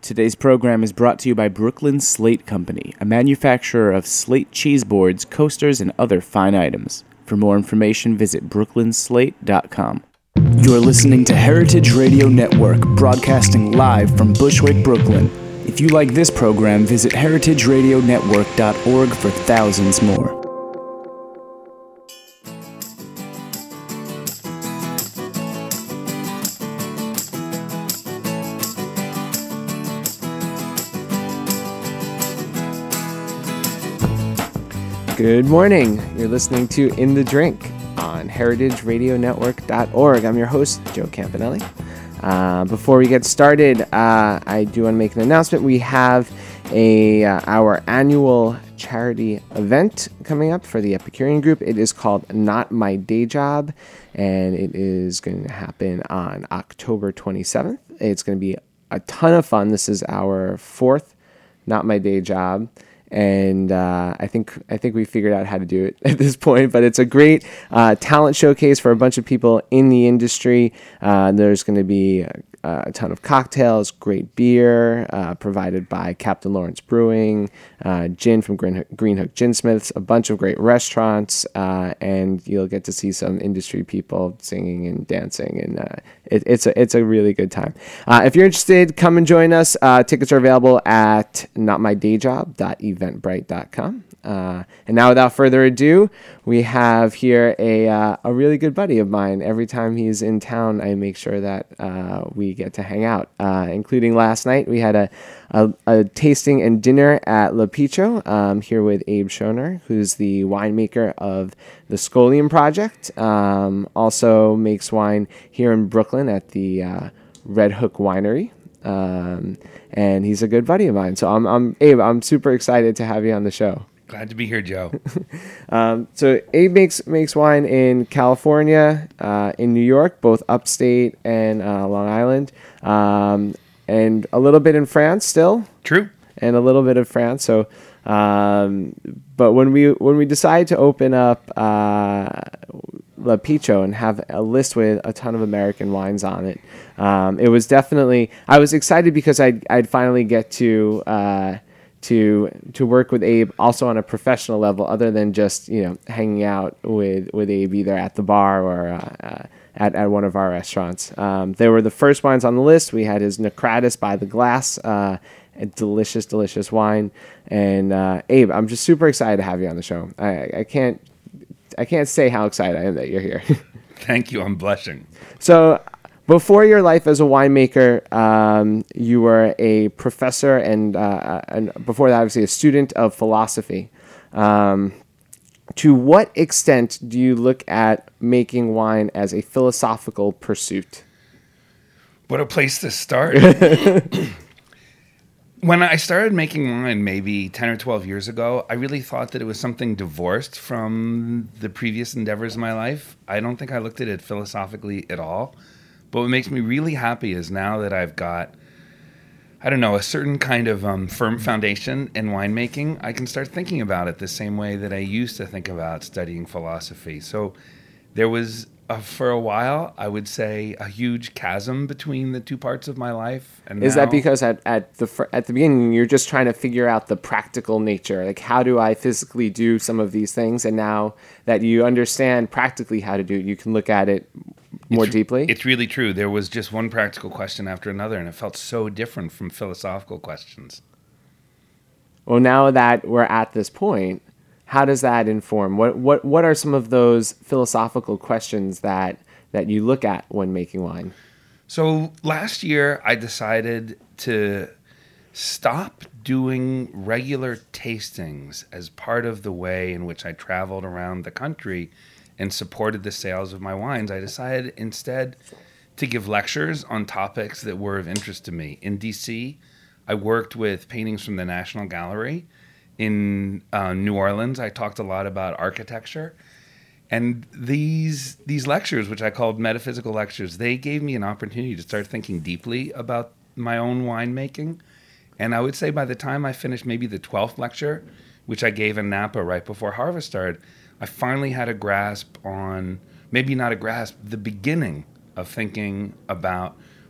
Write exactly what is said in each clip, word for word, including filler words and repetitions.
Today's program is brought to you by Brooklyn Slate Company, a manufacturer of slate cheese boards, coasters, and other fine items. For more information, visit brooklyn slate dot com. You're listening to Heritage Radio Network, broadcasting live from Bushwick, Brooklyn. If you like this program, visit heritage radio network dot org for thousands more. Good morning. You're listening to In the Drink on heritage radio network dot org. I'm your host, Joe Campanelli. Uh, before we get started, uh, I do want to make an announcement. We have a uh, our annual charity event coming up for the Epicurean Group. It is called Not My Day Job, and it is going to happen on October twenty-seventh. It's going to be a ton of fun. This is our fourth Not My Day Job. And uh, I think I think we figured out how to do it at this point. But it's a great uh, talent showcase for a bunch of people in the industry. Uh, there's going to be a, a ton of cocktails, great beer uh, provided by Captain Lawrence Brewing, uh, gin from Green, Green Hook Ginsmiths, a bunch of great restaurants, uh, and you'll get to see some industry people singing and dancing. And uh, it, it's a it's a really good time. Uh, if you're interested, come and join us. Uh, tickets are available at not my day job dot eventbrite dot com. Uh, and now, without further ado, we have here a uh, a really good buddy of mine. Every time he's in town, I make sure that uh, we get to hang out. Uh, including last night, we had a, a, a tasting and dinner at Le Picho um, here with Abe Schoner, who's the winemaker of the Scolium Project. Um, also makes wine here in Brooklyn at the uh, Red Hook Winery. Um, and he's a good buddy of mine. So I'm, I'm Abe, I'm super excited to have you on the show. Glad to be here, Joe. um, so Abe makes makes wine in California, uh, in New York, both upstate and uh, Long Island, um, and a little bit in France still. True. And a little bit of France. So, um, but when we when we decided to open up uh, Le Picho and have a list with a ton of American wines on it, um, it was definitely, I was excited because I'd, I'd finally get to uh, to to work with Abe also on a professional level, other than just, you know, hanging out with, with Abe either at the bar or uh, uh, at, at one of our restaurants. Um, they were the first wines on the list. We had his Necratis by the glass, uh, a delicious, delicious wine. And uh, Abe, I'm just super excited to have you on the show. I, I can't I can't say how excited I am that you're here. Thank you. I'm blushing. So, before your life as a winemaker, um, you were a professor and, uh, and before that, obviously, a student of philosophy. Um, to what extent do you look at making wine as a philosophical pursuit? What a place to start. When I started making wine maybe ten or twelve years ago, I really thought that it was something divorced from the previous endeavors of my life. I don't think I looked at it philosophically at all. But what makes me really happy is now that I've got, I don't know, a certain kind of um, firm foundation in winemaking, I can start thinking about it the same way that I used to think about studying philosophy. So there was, uh, for a while, I would say, a huge chasm between the two parts of my life. And is now, that because at, at the fr- at the beginning, you're just trying to figure out the practical nature? Like, how do I physically do some of these things? And now that you understand practically how to do it, you can look at it more it's, deeply? It's really true. There was just one practical question after another, and it felt so different from philosophical questions. Well, now that we're at this point, how does that inform? What what what are some of those philosophical questions that that you look at when making wine? So last year, I decided to stop doing regular tastings as part of the way in which I traveled around the country and supported the sales of my wines. I decided instead to give lectures on topics that were of interest to me. In D C, I worked with paintings from the National Gallery. In uh, New Orleans, I talked a lot about architecture. And these these lectures, which I called metaphysical lectures, they gave me an opportunity to start thinking deeply about my own winemaking. And I would say by the time I finished maybe the twelfth lecture, which I gave in Napa right before harvest started, I finally had a grasp on, maybe not a grasp, the beginning of thinking about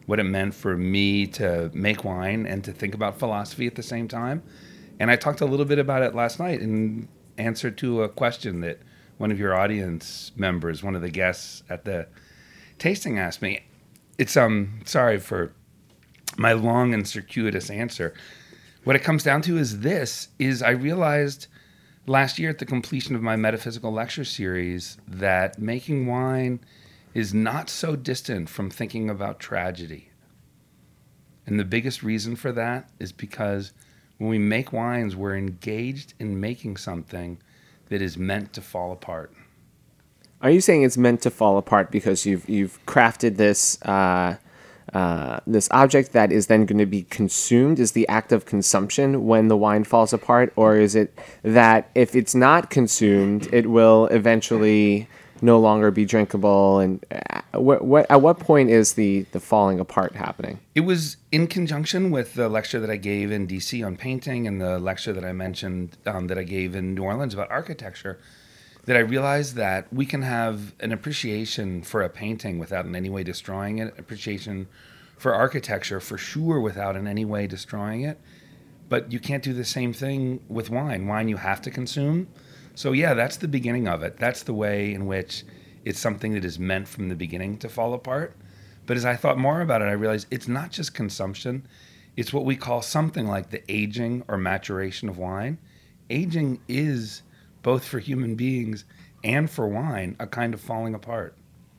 what it meant for me to make wine and to think about philosophy at the same time. And I talked a little bit about it last night in answer to a question that one of your audience members, one of the guests at the tasting asked me. It's um sorry for my long and circuitous answer. What it comes down to is this, is I realized last year at the completion of my metaphysical lecture series that making wine is not so distant from thinking about tragedy. And the biggest reason for that is because when we make wines, we're engaged in making something that is meant to fall apart. Are you saying it's meant to fall apart because you've you've crafted this uh, uh, this object that is then going to be consumed? Is the act of consumption when the wine falls apart, or is it that if it's not consumed, it will eventually no longer be drinkable? And uh, what, what at what point is the the falling apart happening? It was in conjunction with the lecture that I gave in D C on painting and the lecture that I mentioned um, that I gave in New Orleans about architecture, that I realized that we can have an appreciation for a painting without in any way destroying it, appreciation for architecture for sure without in any way destroying it, but you can't do the same thing with wine. Wine you have to consume. So yeah, that's the beginning of it. That's the way in which it's something that is meant from the beginning to fall apart. But as I thought more about it, I realized it's not just consumption. It's what we call something like the aging or maturation of wine. Aging is, both for human beings and for wine, a kind of falling apart.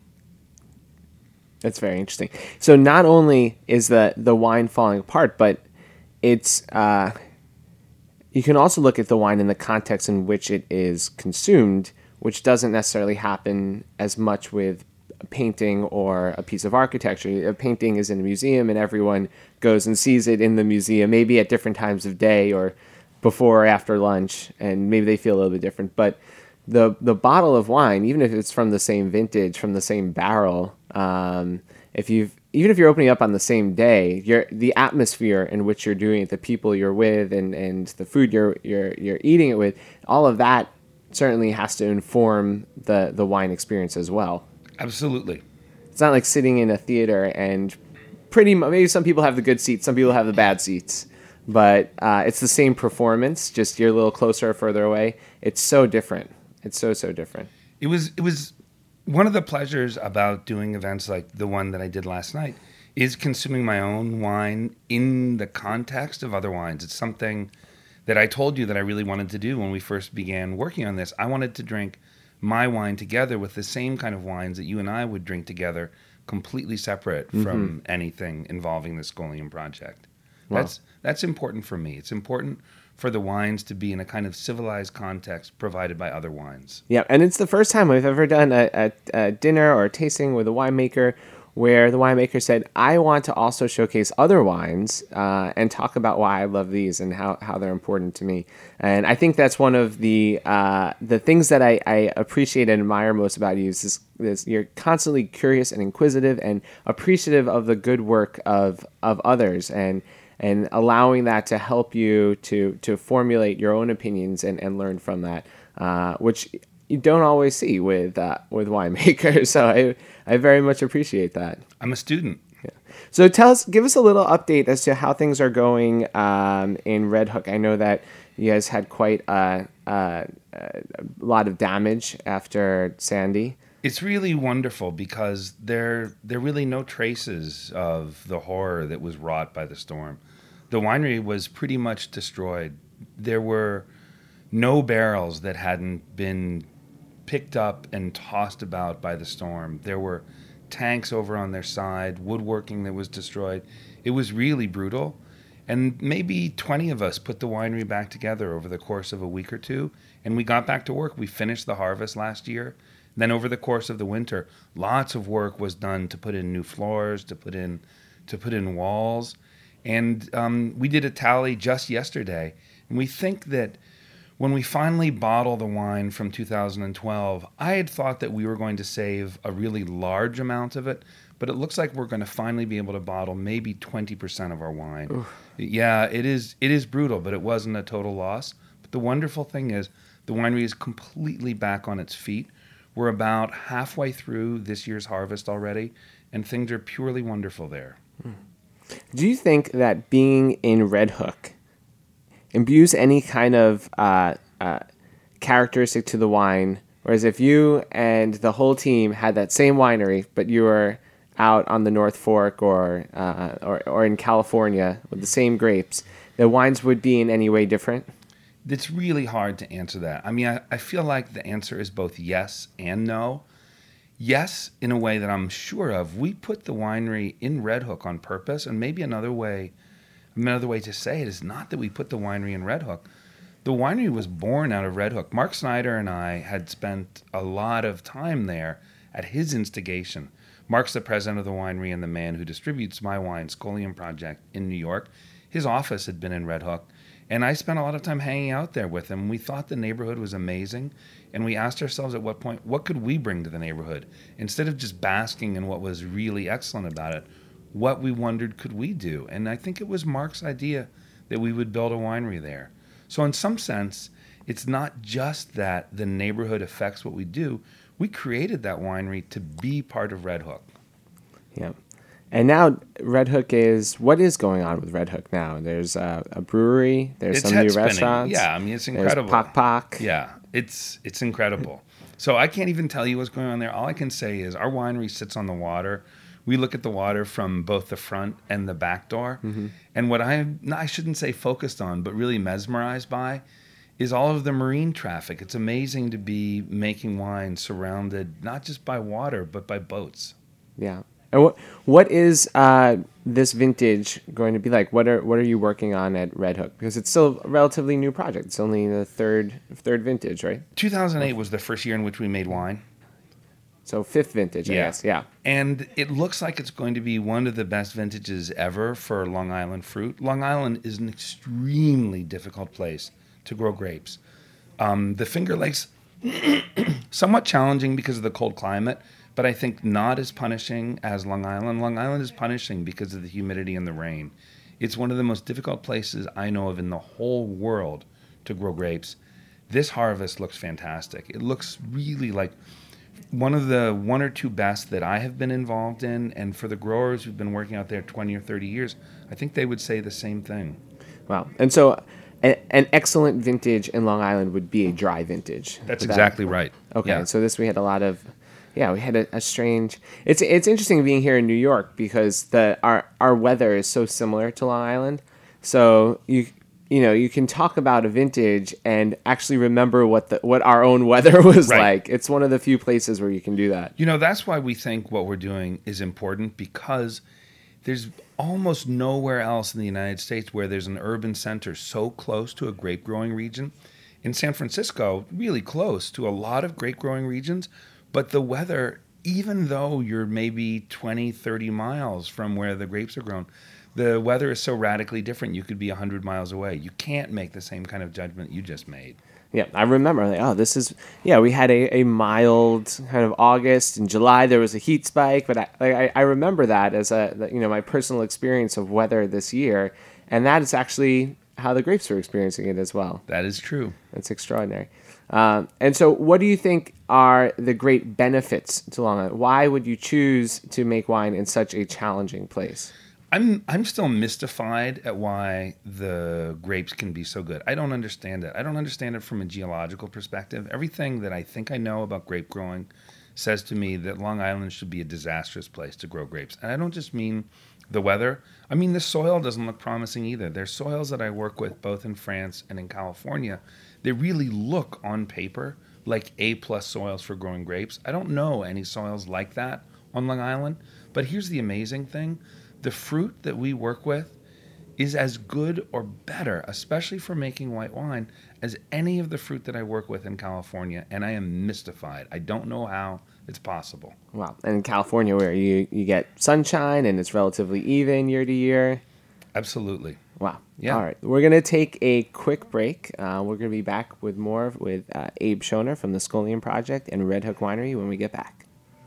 That's very interesting. So not only is the, the wine falling apart, but it's... Uh, you can also look at the wine in the context in which it is consumed, which doesn't necessarily happen as much with a painting or a piece of architecture. A painting is in a museum and everyone goes and sees it in the museum, maybe at different times of day or before or after lunch, and maybe they feel a little bit different. But the the bottle of wine, even if it's from the same vintage, from the same barrel, um, if you've even if you're opening up on the same day, you're, the atmosphere in which you're doing it, the people you're with, and, and the food you're you're you're eating it with, all of that certainly has to inform the, the wine experience as well. Absolutely. It's not like sitting in a theater and pretty much, maybe some people have the good seats, some people have the bad seats, but uh, it's the same performance, just you're a little closer or further away. It's so different. It's so, so different. It was it was... One of the pleasures about doing events like the one that I did last night is consuming my own wine in the context of other wines. It's something that I told you that I really wanted to do when we first began working on this. I wanted to drink my wine together with the same kind of wines that you and I would drink together, completely separate mm-hmm. from anything involving the Scholium project. Wow. That's that's important for me. It's important for the wines to be in a kind of civilized context provided by other wines. Yeah, and it's the first time we've ever done a, a, a dinner or a tasting with a winemaker where the winemaker said, I want to also showcase other wines uh, and talk about why I love these and how, how they're important to me. And I think that's one of the uh, the things that I, I appreciate and admire most about you is this, this, you're constantly curious and inquisitive and appreciative of the good work of, of others, and and allowing that to help you to to formulate your own opinions and, and learn from that, uh, which you don't always see with uh, with winemakers. So I I very much appreciate that. I'm a student. Yeah. So tell us, give us a little update as to how things are going um, in Red Hook. I know that you guys had quite a, a, a lot of damage after Sandy. It's really wonderful because there there are really no traces of the horror that was wrought by the storm. The winery was pretty much destroyed. There were no barrels that hadn't been picked up and tossed about by the storm. There were tanks over on their side, woodworking that was destroyed. It was really brutal. And maybe twenty of us put the winery back together over the course of a week or two, and we got back to work. We finished the harvest last year. Then over the course of the winter, lots of work was done to put in new floors, to put in to put in walls. And um, we did a tally just yesterday. And we think that when we finally bottle the wine from two thousand twelve, I had thought that we were going to save a really large amount of it, but it looks like we're going to finally be able to bottle maybe twenty percent of our wine. Oof. Yeah, it is it is brutal, but it wasn't a total loss. But the wonderful thing is the winery is completely back on its feet. We're about halfway through this year's harvest already, and things are purely wonderful there. Do you think that being in Red Hook imbues any kind of uh, uh, characteristic to the wine? Whereas if you and the whole team had that same winery, but you were out on the North Fork or, uh, or or in California with the same grapes, the wines would be in any way different? It's really hard to answer that. I mean, I, I feel like the answer is both yes and no. Yes, in a way that I'm sure of. We put the winery in Red Hook on purpose, and maybe another way, another way to say it is not that we put the winery in Red Hook. The winery was born out of Red Hook. Mark Snyder and I had spent a lot of time there at his instigation. Mark's the president of the winery and the man who distributes my wine, Scholium Project, in New York. His office had been in Red Hook, and I spent a lot of time hanging out there with him. We thought the neighborhood was amazing, and we asked ourselves at what point, what could we bring to the neighborhood? Instead of just basking in what was really excellent about it, what we wondered could we do? And I think it was Mark's idea that we would build a winery there. So in some sense, it's not just that the neighborhood affects what we do. We created that winery to be part of Red Hook. Yeah. And now Red Hook is, what is going on with Red Hook now? There's a, a brewery, there's It's some new head-spinning. restaurants. Yeah, I mean, it's incredible. There's Pock Pock. Yeah, it's it's incredible. So I can't even tell you what's going on there. All I can say is our winery sits on the water. We look at the water from both the front and the back door. Mm-hmm. And what I'm, no, I shouldn't say focused on, but really mesmerized by is all of the marine traffic. It's amazing to be making wine surrounded not just by water, but by boats. Yeah. And what what is uh, this vintage going to be like? What are what are you working on at Red Hook? Because it's still a relatively new project. It's only the third third vintage, right? two thousand eight was the first year in which we made wine. So fifth vintage, I Yeah. guess. Yeah. And it looks like it's going to be one of the best vintages ever for Long Island fruit. Long Island is an extremely difficult place to grow grapes. Um, the Finger Lakes, somewhat challenging because of the cold climate, but I think not as punishing as Long Island. Long Island is punishing because of the humidity and the rain. It's one of the most difficult places I know of in the whole world to grow grapes. This harvest looks fantastic. It looks really like one of the one or two best that I have been involved in, and for the growers who've been working out there twenty or thirty years, I think they would say the same thing. Wow. And so a, an excellent vintage in Long Island would be a dry vintage. That's Would that- exactly right. Okay. Yeah. So this we had a lot of, yeah, we had a, a strange. It's it's interesting being here in New York because the our our weather is so similar to Long Island. So you you know you can talk about a vintage and actually remember what the what our own weather was Right. like. It's one of the few places where you can do that. You know, that's why we think what we're doing is important, because there's almost nowhere else in the United States where there's an urban center so close to a grape growing region. In San Francisco, really close to a lot of grape growing regions, but the weather, even though you're maybe twenty, thirty miles from where the grapes are grown, the weather is so radically different. You could be one hundred miles away. You can't make the same kind of judgment you just made. Yeah, I remember. Like, oh, this is yeah. We had a, a mild kind of August. In July, there was a heat spike, but I like, I, I remember that as a you know my personal experience of weather this year, and that is actually how the grapes were experiencing it as well. That is true. That's extraordinary. Um, and so, what do you think are the great benefits to Long Island? Why would you choose to make wine in such a challenging place? I'm I'm still mystified at why the grapes can be so good. I don't understand it. I don't understand it from a geological perspective. Everything that I think I know about grape growing says to me that Long Island should be a disastrous place to grow grapes. And I don't just mean the weather. I mean the soil doesn't look promising either. There's soils that I work with both in France and in California. They really look on paper like A-plus soils for growing grapes. I don't know any soils like that on Long Island. But here's the amazing thing. The fruit that we work with is as good or better, especially for making white wine, as any of the fruit that I work with in California, and I am mystified. I don't know how it's possible. Wow. And in California, where you, you get sunshine and it's relatively even year to year. Absolutely. Wow. Yeah. All right. We're going to take a quick break. Uh, we're going to be back with more with uh, Abe Schoner from the Scholium Project and Red Hook Winery when we get back.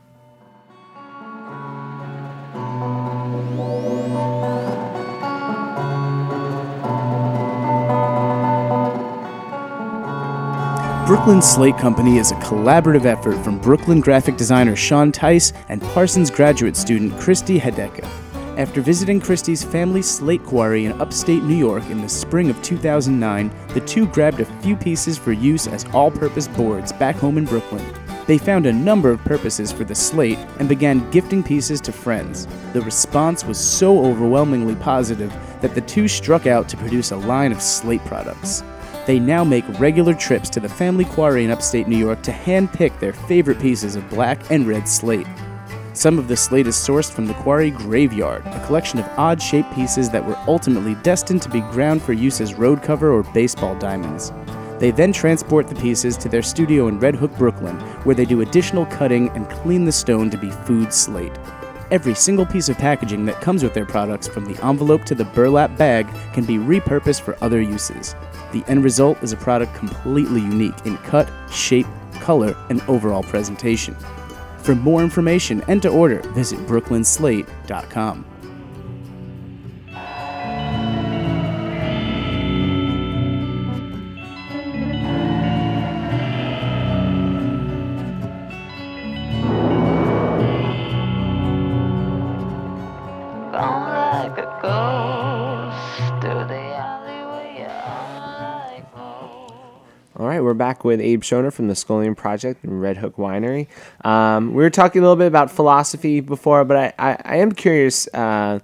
Brooklyn Slate Company is a collaborative effort from Brooklyn graphic designer Sean Tice and Parsons graduate student Christy Hedeka. After visiting Christie's family slate quarry in upstate New York in the spring of two thousand nine, the two grabbed a few pieces for use as all-purpose boards back home in Brooklyn. They found a number of purposes for the slate and began gifting pieces to friends. The response was so overwhelmingly positive that the two struck out to produce a line of slate products. They now make regular trips to the family quarry in upstate New York to hand-pick their favorite pieces of black and red slate. Some of the slate is sourced from the quarry graveyard, a collection of odd-shaped pieces that were ultimately destined to be ground for use as road cover or baseball diamonds. They then transport the pieces to their studio in Red Hook, Brooklyn, where they do additional cutting and clean the stone to be food slate. Every single piece of packaging that comes with their products, from the envelope to the burlap bag, can be repurposed for other uses. The end result is a product completely unique in cut, shape, color, and overall presentation. For more information and to order, visit brooklyn slate dot com. All right, we're back with Abe Schoner from the Scullion Project in Red Hook Winery. Um, we were talking a little bit about philosophy before, but I, I, I am curious uh,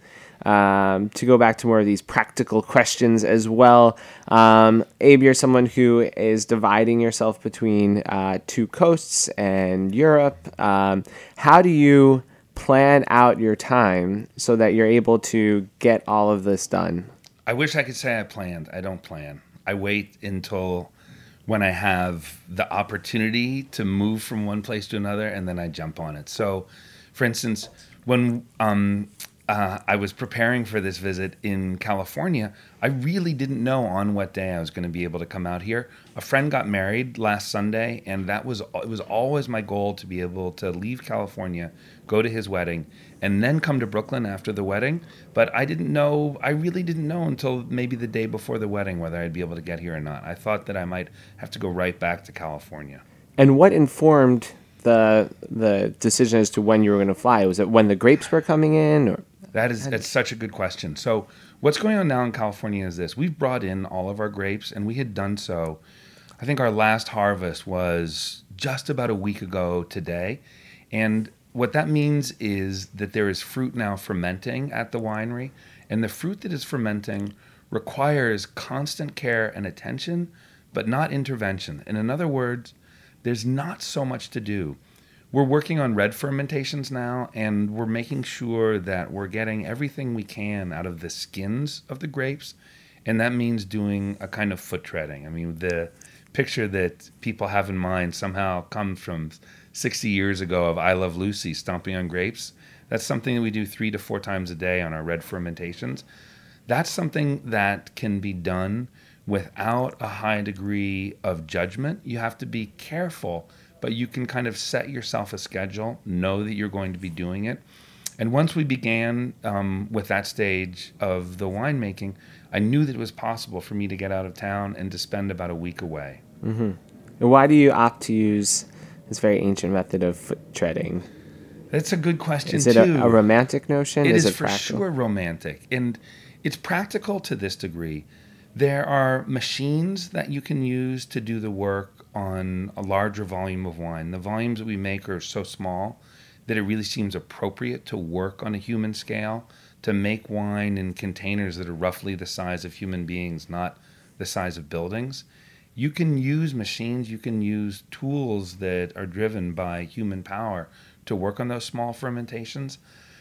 um, to go back to more of these practical questions as well. Um, Abe, you're someone who is dividing yourself between uh, two coasts and Europe. Um, how do you plan out your time so that you're able to get all of this done? I wish I could say I planned. I don't plan. I wait until when I have the opportunity to move from one place to another, and then I jump on it. So, for instance, when um, uh, I was preparing for this visit in California, I really didn't know on what day I was going to be able to come out here. A friend got married last Sunday, and that was it was always my goal to be able to leave California, go to his wedding, and then come to Brooklyn after the wedding. But I didn't know, I really didn't know until maybe the day before the wedding whether I'd be able to get here or not. I thought that I might have to go right back to California. And what informed the the decision as to when you were going to fly? Was it when the grapes were coming in? Or That is that's such a good question. So what's going on now in California is this. We've brought in all of our grapes, and we had done so. I think our last harvest was just about a week ago today. And what that means is that there is fruit now fermenting at the winery, and the fruit that is fermenting requires constant care and attention, but not intervention. And in other words, there's not so much to do. We're working on red fermentations now, and we're making sure that we're getting everything we can out of the skins of the grapes, and that means doing a kind of foot treading. I mean, the picture that people have in mind somehow comes from sixty years ago of I Love Lucy stomping on grapes. That's something that we do three to four times a day on our red fermentations. That's something that can be done without a high degree of judgment. You have to be careful, but you can kind of set yourself a schedule, know that you're going to be doing it. And once we began um, with that stage of the winemaking, I knew that it was possible for me to get out of town and to spend about a week away. Mm-hmm. And why do you opt to use this very ancient method of foot treading? That's a good question, Is it too. A, a romantic notion? It is, is it for practical? sure romantic. And it's practical to this degree. There are machines that you can use to do the work on a larger volume of wine. The volumes that we make are so small that it really seems appropriate to work on a human scale, to make wine in containers that are roughly the size of human beings, not the size of buildings. You can use machines, you can use tools that are driven by human power to work on those small fermentations.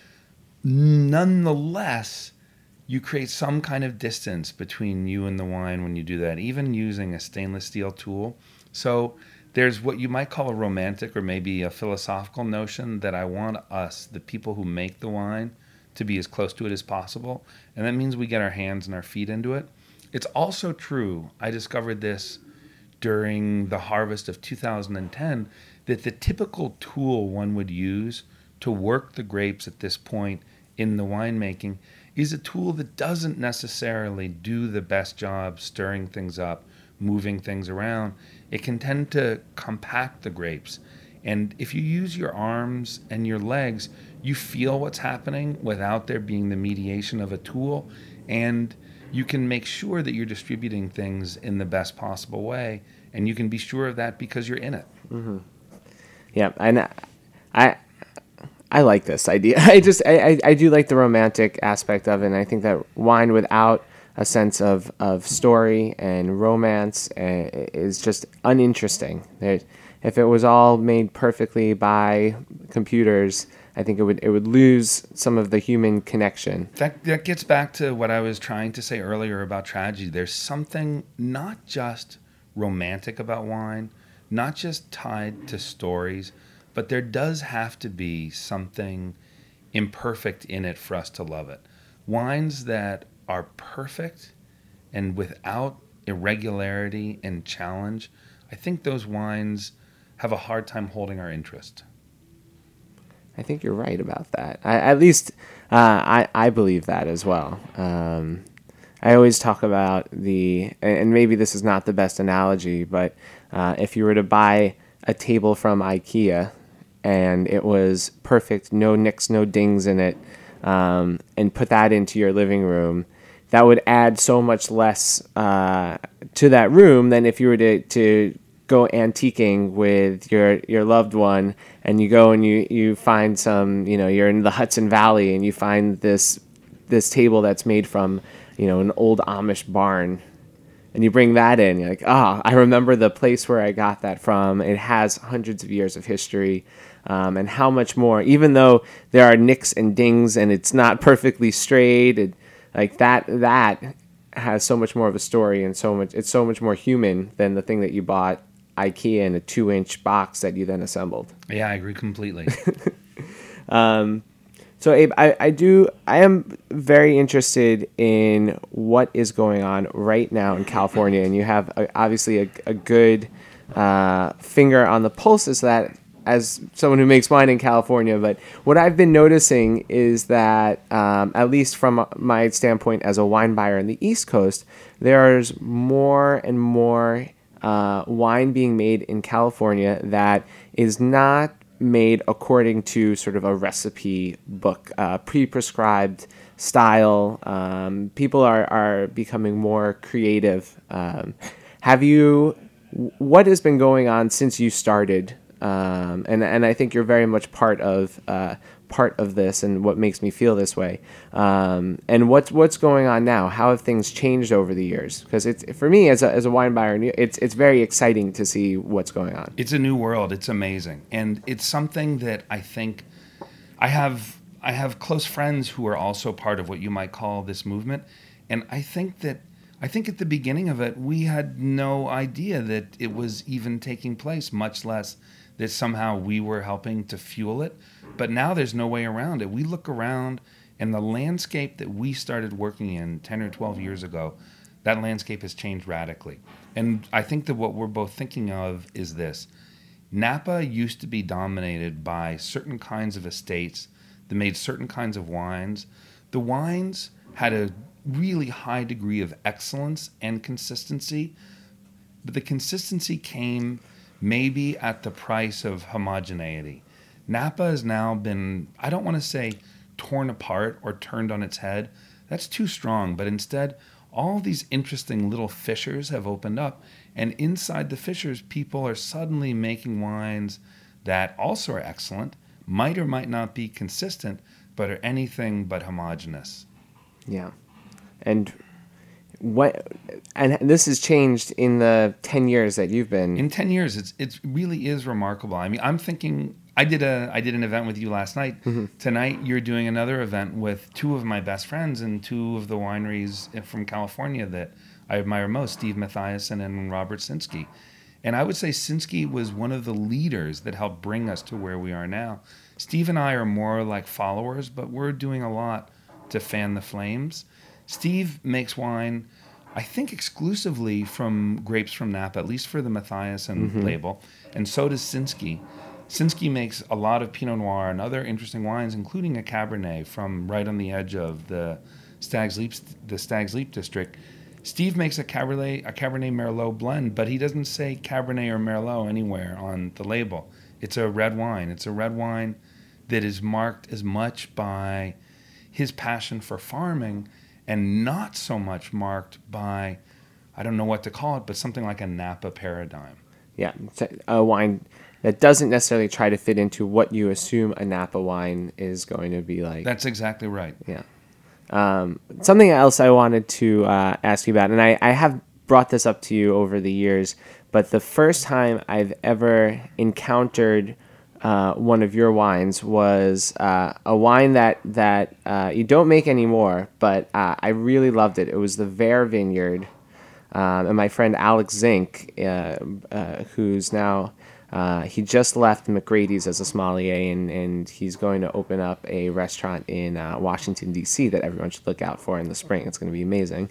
Nonetheless, you create some kind of distance between you and the wine when you do that, even using a stainless steel tool. So there's what you might call a romantic or maybe a philosophical notion that I want us, the people who make the wine, to be as close to it as possible. And that means we get our hands and our feet into it. It's also true, I discovered this during the harvest of two thousand ten, that the typical tool one would use to work the grapes at this point in the winemaking is a tool that doesn't necessarily do the best job stirring things up, moving things around. It can tend to compact the grapes. And if you use your arms and your legs, you feel what's happening without there being the mediation of a tool. And you can make sure that you're distributing things in the best possible way. And you can be sure of that because you're in it. Mm-hmm. Yeah, and I I like this idea. I just I, I, I do like the romantic aspect of it, and I think that wine without a sense of, of story and romance uh, is just uninteresting. There, if it was all made perfectly by computers, I think it would it would lose some of the human connection. That that gets back to what I was trying to say earlier about tragedy. There's something not just romantic about wine, not just tied to stories, but there does have to be something imperfect in it for us to love it. Wines that are perfect and without irregularity and challenge, I think those wines have a hard time holding our interest. I think you're right about that. I, at least uh, I, I believe that as well. Um, I always talk about the, and maybe this is not the best analogy, but uh, if you were to buy a table from IKEA and it was perfect, no nicks, no dings in it, um, and put that into your living room, that would add so much less uh, to that room than if you were to, to go antiquing with your your loved one, and you go and you, you find some, you know, you're in the Hudson Valley and you find this this table that's made from, you know, an old Amish barn, and you bring that in, you're like, ah, oh, I remember the place where I got that from. It has hundreds of years of history, um, and how much more, even though there are nicks and dings and it's not perfectly straight, it, like that that has so much more of a story, and so much it's so much more human than the thing that you bought IKEA in a two-inch box that you then assembled. Yeah, I agree completely. um, so, Abe, I, I do I am very interested in what is going on right now in California, and you have a, obviously a, a good uh, finger on the pulse of that as someone who makes wine in California. But what I've been noticing is that, um, at least from my standpoint as a wine buyer in the East Coast, there's more and more Uh, wine being made in California that is not made according to sort of a recipe book, uh, pre-prescribed style. Um, people are, are becoming more creative. Um, have you, what has been going on since you started? Um, and, and I think you're very much part of uh, part of this, and what makes me feel this way. Um, and what's what's going on now? How have things changed over the years? Because it's, for me as a as a wine buyer, it's it's very exciting to see what's going on. It's a new world. It's amazing, and it's something that I think I have I have close friends who are also part of what you might call this movement, and I think that I think at the beginning of it we had no idea that it was even taking place, much less that somehow we were helping to fuel it. But now there's no way around it. We look around, and the landscape that we started working in ten or twelve years ago, that landscape has changed radically. And I think that what we're both thinking of is this. Napa used to be dominated by certain kinds of estates that made certain kinds of wines. The wines had a really high degree of excellence and consistency, but the consistency came maybe at the price of homogeneity. Napa has now been, I don't want to say torn apart or turned on its head. That's too strong. But instead, all these interesting little fissures have opened up. And inside the fissures, people are suddenly making wines that also are excellent, might or might not be consistent, but are anything but homogeneous. Yeah. And what, and this has changed in the ten years that you've been. In ten years, it's it really is remarkable. I mean, I'm thinking, I did a I did an event with you last night. Mm-hmm. Tonight, you're doing another event with two of my best friends and two of the wineries from California that I admire most, Steve Mathiasen and Robert Sinskey. And I would say Sinskey was one of the leaders that helped bring us to where we are now. Steve and I are more like followers, but we're doing a lot to fan the flames. Steve makes wine, I think, exclusively from grapes from Napa, at least for the Mathiasen mm-hmm. label, and so does Sinskey. Sinskey makes a lot of Pinot Noir and other interesting wines, including a Cabernet from right on the edge of the Stag's Leap, the Stag's Leap district. Steve makes a Cabernet, a Cabernet Merlot blend, but he doesn't say Cabernet or Merlot anywhere on the label. It's a red wine. It's a red wine that is marked as much by his passion for farming and not so much marked by, I don't know what to call it, but something like a Napa paradigm. Yeah, it's a, a wine that doesn't necessarily try to fit into what you assume a Napa wine is going to be like. That's exactly right. Yeah. Um, something else I wanted to uh, ask you about, and I, I have brought this up to you over the years, but the first time I've ever encountered uh, one of your wines was uh, a wine that, that uh, you don't make anymore, but uh, I really loved it. It was the Vare Vineyard. Um, and my friend Alex Zink, uh, uh, who's now, uh, he just left McGrady's as a sommelier, and, and he's going to open up a restaurant in uh, Washington, D C that everyone should look out for in the spring. It's going to be amazing.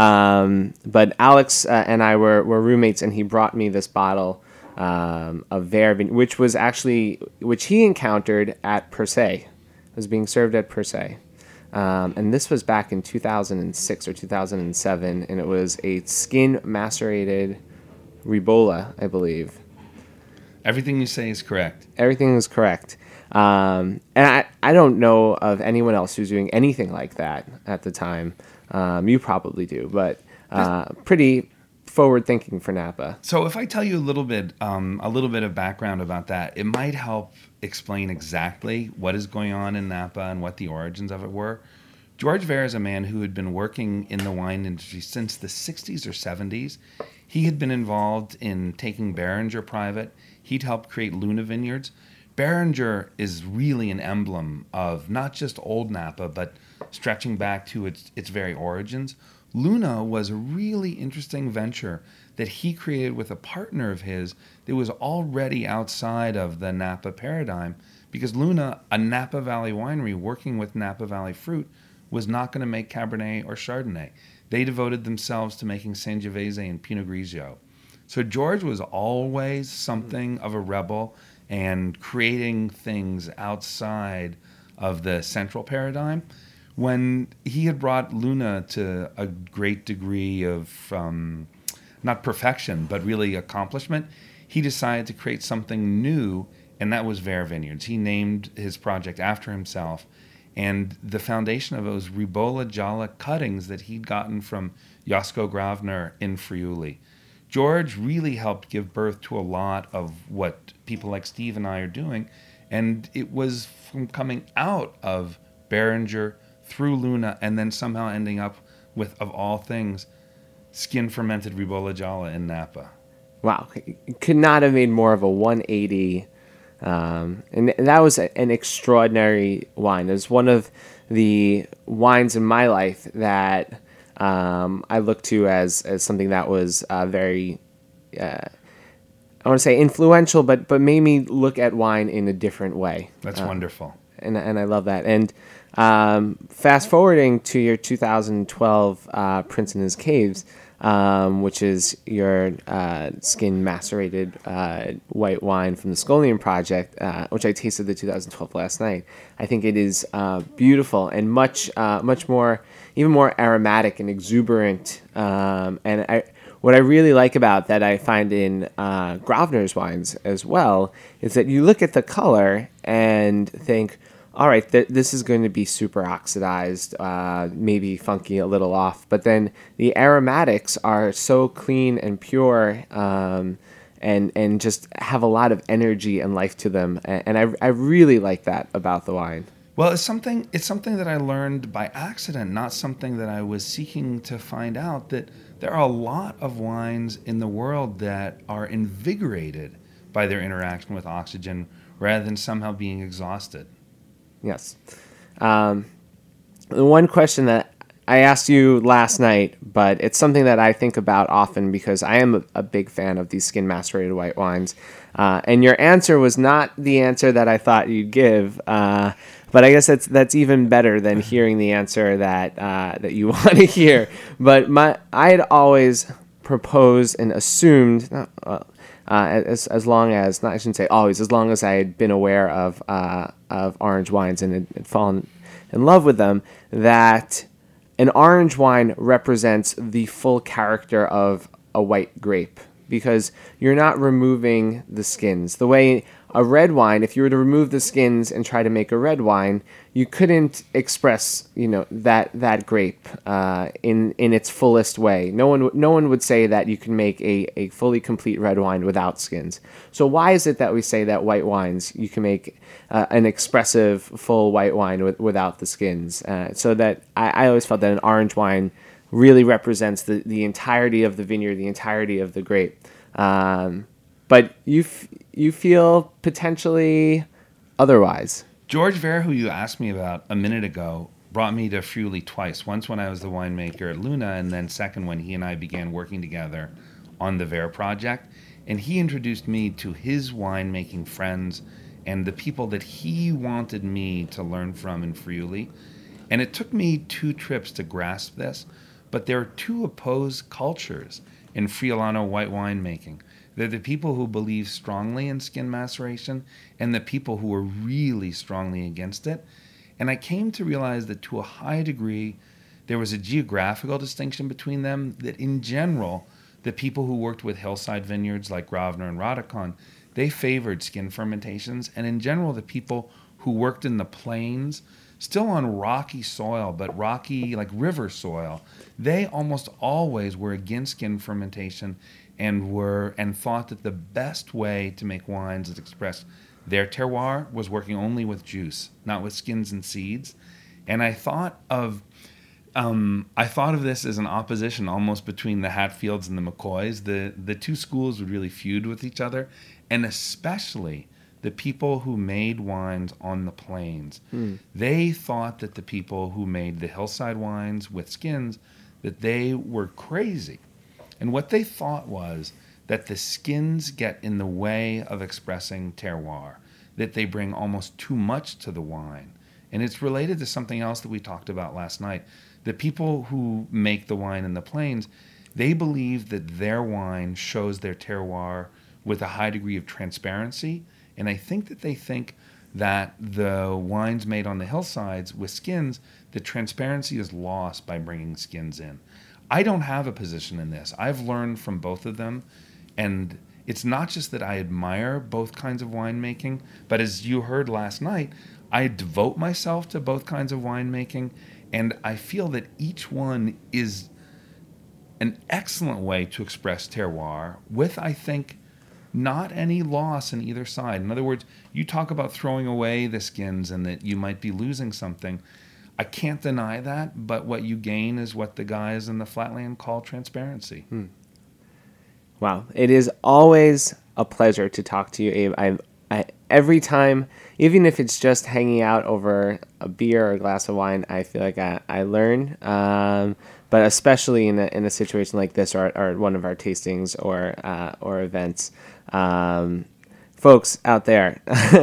Um, but Alex uh, and I were, were roommates, and he brought me this bottle um, of Vare, which was actually, which he encountered at Per Se. It was being served at Per Se. Um, and this was back in two thousand six or two thousand seven, and it was a skin macerated Ribolla, I believe. Everything you say is correct. Everything is correct. Um, and I, I don't know of anyone else who's doing anything like that at the time. Um, you probably do, but uh, pretty forward thinking for Napa. So if I tell you a little bit, um, a little bit of background about that, it might help explain exactly what is going on in Napa and what the origins of it were. George Vare is a man who had been working in the wine industry since the sixties or seventies. He had been involved in taking Beringer private. He'd helped create Luna Vineyards. Beringer is really an emblem of not just old Napa, but stretching back to its its very origins. Luna was a really interesting venture that he created with a partner of his that was already outside of the Napa paradigm, because Luna, a Napa Valley winery working with Napa Valley fruit, was not going to make Cabernet or Chardonnay. They devoted themselves to making Sangiovese and Pinot Grigio. So George was always something of a rebel and creating things outside of the central paradigm. When he had brought Luna to a great degree of, um, not perfection, but really accomplishment, he decided to create something new, and that was Vare Vineyards. He named his project after himself, and the foundation of it was Ribolla Gialla cuttings that he'd gotten from Josko Gravner in Friuli. George really helped give birth to a lot of what people like Steve and I are doing, and it was from coming out of Beringer through Luna, and then somehow ending up with, of all things, skin-fermented Ribolla Gialla in Napa. Wow. Could not have made more of a one eighty. Um, and that was an extraordinary wine. It was one of the wines in my life that um, I look to as, as something that was uh, very, uh, I want to say influential, but, but made me look at wine in a different way. That's uh, wonderful. And, and I love that. And um, fast forwarding to your two thousand twelve uh, Prince and His Caves, um, which is your uh, skin macerated uh, white wine from the Scolian Project, uh, which I tasted the two thousand twelve last night. I think it is uh, beautiful and much, uh, much more, even more aromatic and exuberant. Um, and I, what I really like about that, I find in uh, Gravner's wines as well, is that you look at the color and think, all right, th- this is going to be super oxidized, uh, maybe funky, a little off. But then the aromatics are so clean and pure, um, and and just have a lot of energy and life to them. And, and I I really like that about the wine. Well, it's something it's something that I learned by accident, not something that I was seeking to find out, that there are a lot of wines in the world that are invigorated by their interaction with oxygen rather than somehow being exhausted. Yes. Um, the one question that I asked you last night, but it's something that I think about often because I am a, a big fan of these skin macerated white wines. Uh, and your answer was not the answer that I thought you'd give. Uh, but I guess that's that's even better than hearing the answer that uh, that you want to hear. But my I had always proposed and assumed. Not, uh, Uh, as as long as, not I shouldn't say always, as long as I had been aware of uh, of orange wines and had, had fallen in love with them, that an orange wine represents the full character of a white grape. because you're not removing the skins. The way a red wine, if you were to remove the skins and try to make a red wine, you couldn't express, you know, that that grape uh, in in its fullest way. No one no one would say that you can make a, a fully complete red wine without skins. So why is it that we say that white wines you can make uh, an expressive full white wine with, without the skins? Uh, so that I, I always felt that an orange wine really represents the, the entirety of the vineyard, the entirety of the grape. Um, but you f- you feel potentially otherwise. George Vare, who you asked me about a minute ago, brought me to Friuli twice. Once when I was the winemaker at Luna, and then second when he and I began working together on the Vare project. And he introduced me to his winemaking friends and the people that he wanted me to learn from in Friuli. And it took me two trips to grasp this, but there are two opposed cultures in Friulano white winemaking. They're the people who believe strongly in skin maceration and the people who are really strongly against it. And I came to realize that to a high degree, there was a geographical distinction between them, that in general, the people who worked with hillside vineyards like Gravner and Radikon, they favored skin fermentations. And in general, the people who worked in the plains, still on rocky soil, but rocky like river soil, they almost always were against skin fermentation and were and thought that the best way to make wines that expressed their terroir was working only with juice, not with skins and seeds. And I thought of um, I thought of this as an opposition almost between the Hatfields and the McCoys. The the two schools would really feud with each other, and especially the people who made wines on the plains. Mm. They thought that the people who made the hillside wines with skins, that they were crazy. And what they thought was that the skins get in the way of expressing terroir, that they bring almost too much to the wine. And it's related to something else that we talked about last night. The people who make the wine in the plains, they believe that their wine shows their terroir with a high degree of transparency. And I think that they think that the wines made on the hillsides with skins, the transparency is lost by bringing skins in. I don't have a position in this. I've learned from both of them, and it's not just that I admire both kinds of winemaking, but as you heard last night, I devote myself to both kinds of winemaking, and I feel that each one is an excellent way to express terroir with, I think, not any loss in either side. In other words, you talk about throwing away the skins and that you might be losing something. I can't deny that, but what you gain is what the guys in the flatland call transparency. Hmm. Wow. It is always a pleasure to talk to you, Abe. I, I, every time, even if it's just hanging out over a beer or a glass of wine, I feel like I, I learn. Um, but especially in a, in a situation like this, or, or one of our tastings or uh, or events. Um, folks out there,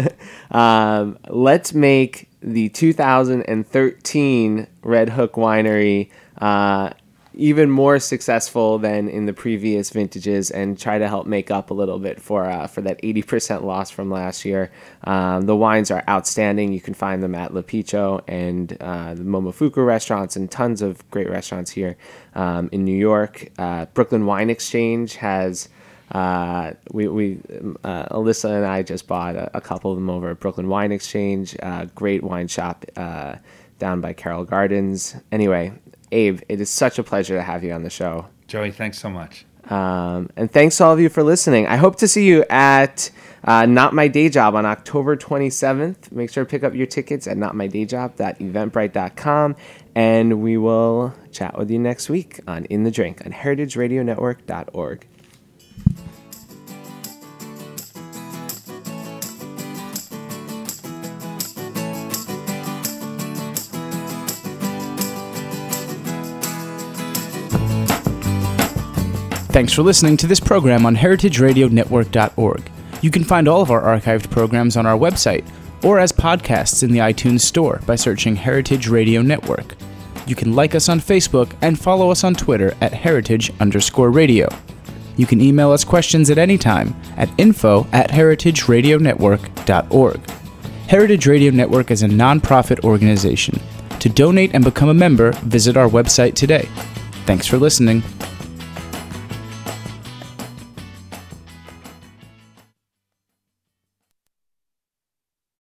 um, let's make the two thousand thirteen Red Hook Winery uh, even more successful than in the previous vintages, and try to help make up a little bit for uh, for that eighty percent loss from last year. Um, the wines are outstanding. You can find them at Le Piccio and uh, the Momofuku restaurants, and tons of great restaurants here um, in New York. Uh, Brooklyn Wine Exchange has Uh, we, we uh, Alyssa and I just bought a, a couple of them over at Brooklyn Wine Exchange, uh, great wine shop uh, down by Carroll Gardens. Anyway, Abe, it is such a pleasure to have you on the show. Joey, thanks so much. Um, and thanks to all of you for listening. I hope to see you at uh, Not My Day Job on October twenty-seventh. Make sure to pick up your tickets at not my day job dot eventbrite dot com, and we will chat with you next week on In the Drink on heritage radio network dot org. Thanks for listening to this program on heritage radio network dot org. You can find all of our archived programs on our website or as podcasts in the iTunes Store by searching Heritage Radio Network. You can like us on Facebook and follow us on Twitter at heritage underscore radio. You can email us questions at any time at info at heritage radio network dot org. Heritage Radio Network is a nonprofit organization. To donate and become a member, visit our website today. Thanks for listening.